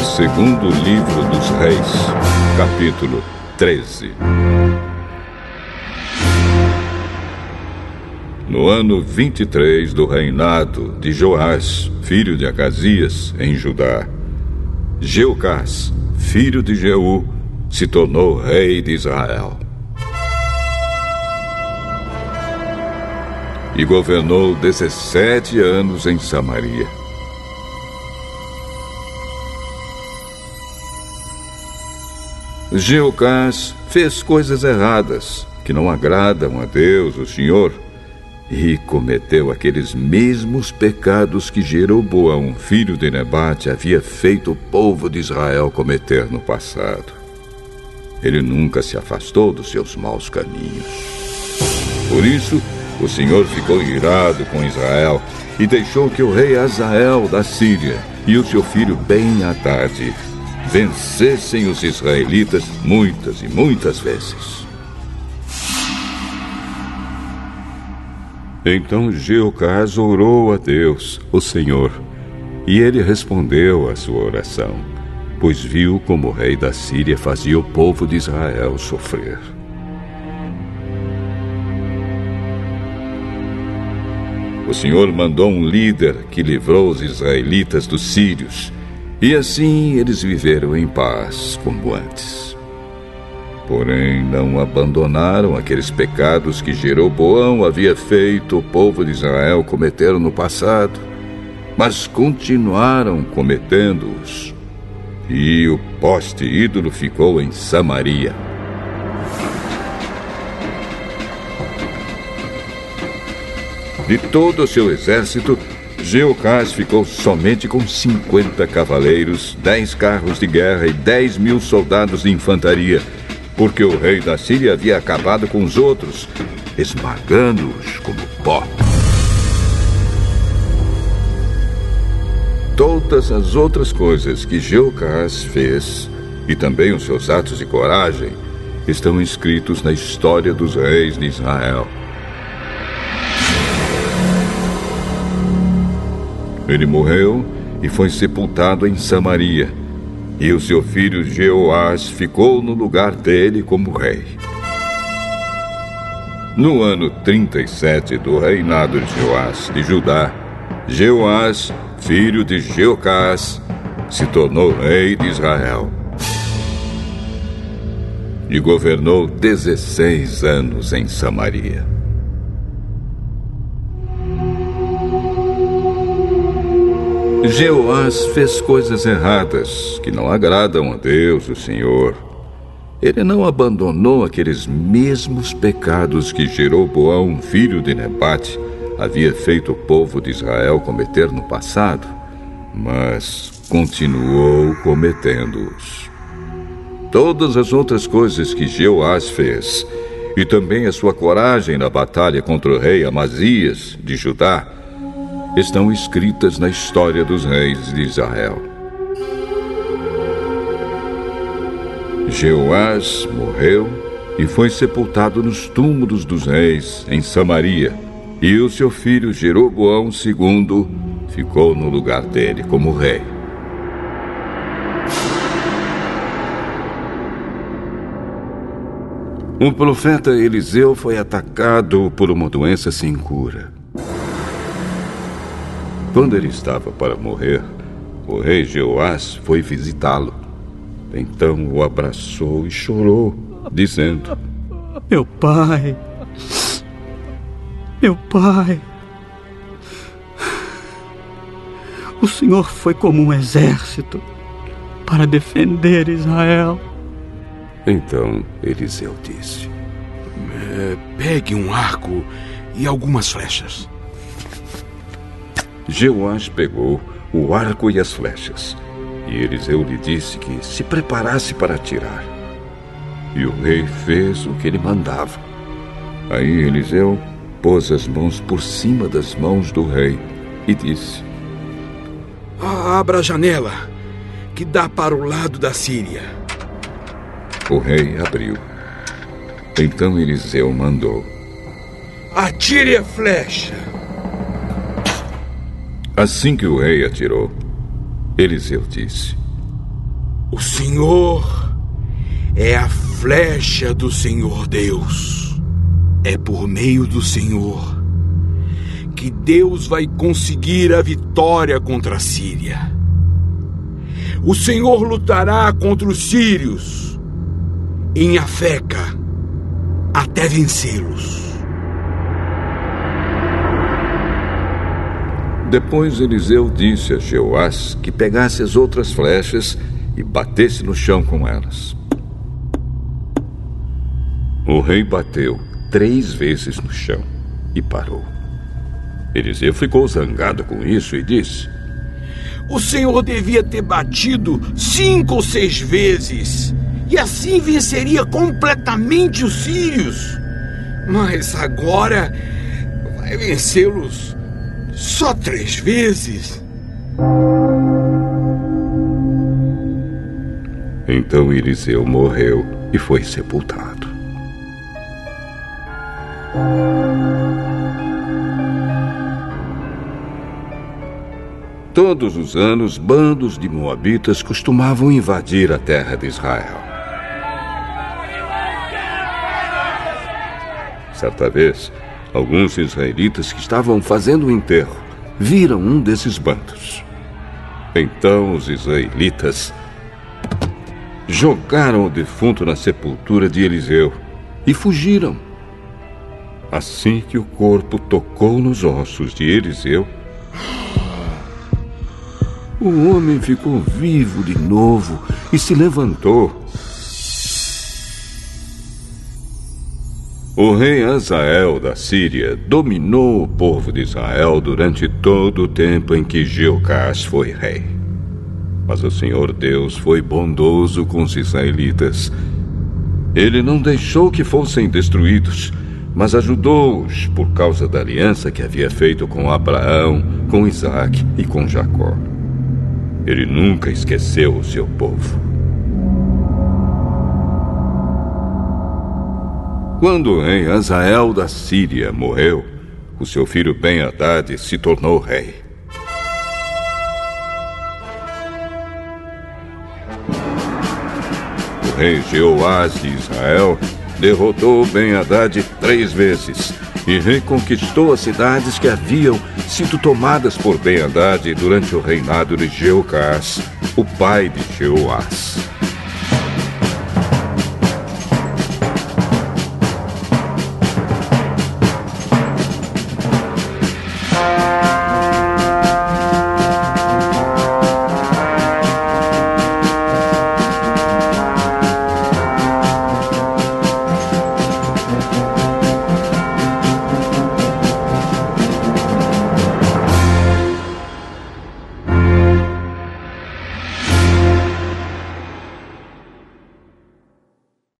Segundo livro dos Reis, capítulo 13. No ano 23 do reinado de Joás, filho de Acasias, em Judá, Jeocás, filho de Jeú, se tornou rei de Israel. E governou 17 anos em Samaria. Jeocás fez coisas erradas, que não agradam a Deus, o Senhor, e cometeu aqueles mesmos pecados que Jeroboão, filho de Nebate, havia feito o povo de Israel cometer no passado. Ele nunca se afastou dos seus maus caminhos. Por isso, o Senhor ficou irado com Israel e deixou que o rei Hazael da Síria e o seu filho Ben-Hadad vencessem os israelitas muitas e muitas vezes. Então Jeocás orou a Deus, o Senhor, e ele respondeu à sua oração, pois viu como o rei da Síria fazia o povo de Israel sofrer. O Senhor mandou um líder que livrou os israelitas dos sírios, e assim eles viveram em paz como antes. Porém, não abandonaram aqueles pecados que Jeroboão havia feito o povo de Israel cometer no passado, mas continuaram cometendo-os. E o poste ídolo ficou em Samaria. De todo o seu exército, Jeocás ficou somente com 50 cavaleiros, 10 carros de guerra e 10.000 soldados de infantaria, porque o rei da Síria havia acabado com os outros, esmagando-os como pó. Todas as outras coisas que Jeocás fez, e também os seus atos de coragem, estão escritos na história dos reis de Israel. Ele morreu e foi sepultado em Samaria, e o seu filho Jeoás ficou no lugar dele como rei. No ano 37 do reinado de Joás de Judá, Jeoás, filho de Jeocás, se tornou rei de Israel. E governou 16 anos em Samaria. Jeoás fez coisas erradas que não agradam a Deus, o Senhor. Ele não abandonou aqueles mesmos pecados que Jeroboão, filho de Nebate, havia feito o povo de Israel cometer no passado, mas continuou cometendo-os. Todas as outras coisas que Jeoás fez, e também a sua coragem na batalha contra o rei Amazias de Judá, estão escritas na história dos reis de Israel. Jeoás morreu e foi sepultado nos túmulos dos reis em Samaria, e o seu filho Jeroboão II ficou no lugar dele como rei. O profeta Eliseu foi atacado por uma doença sem cura. Quando ele estava para morrer, o rei Jeoás foi visitá-lo. Então o abraçou e chorou, dizendo: Meu pai, o Senhor foi como um exército para defender Israel. Então Eliseu disse: Pegue um arco e algumas flechas. Jeoás pegou o arco e as flechas, e Eliseu lhe disse que se preparasse para atirar. E o rei fez o que ele mandava. Aí Eliseu pôs as mãos por cima das mãos do rei e disse: Abra a janela, que dá para o lado da Síria. O rei abriu. Então Eliseu mandou: Atire a flecha. Assim que o rei atirou, Eliseu disse: O Senhor é a flecha do Senhor Deus. É por meio do Senhor que Deus vai conseguir a vitória contra a Síria. O Senhor lutará contra os sírios em Afeca até vencê-los. Depois Eliseu disse a Jeoás que pegasse as outras flechas e batesse no chão com elas. O rei bateu 3 vezes no chão e parou. Eliseu ficou zangado com isso e disse: O Senhor devia ter batido 5 ou 6 vezes, e assim venceria completamente os sírios. Mas agora vai vencê-los só 3 vezes. Então Eliseu morreu e foi sepultado. Todos os anos, bandos de moabitas costumavam invadir a terra de Israel. Certa vez, alguns israelitas que estavam fazendo um enterro viram um desses bandos. Então os israelitas jogaram o defunto na sepultura de Eliseu e fugiram. Assim que o corpo tocou nos ossos de Eliseu, o homem ficou vivo de novo e se levantou. O rei Hazael da Síria dominou o povo de Israel durante todo o tempo em que Jeocás foi rei. Mas o Senhor Deus foi bondoso com os israelitas. Ele não deixou que fossem destruídos, mas ajudou-os por causa da aliança que havia feito com Abraão, com Isaque e com Jacó. Ele nunca esqueceu o seu povo. Quando o rei Hazael da Síria morreu, o seu filho Ben-Hadad se tornou rei. O rei Jeoás de Israel derrotou Ben-Hadad 3 vezes e reconquistou as cidades que haviam sido tomadas por Ben-Hadad durante o reinado de Jeocás, o pai de Jeoás.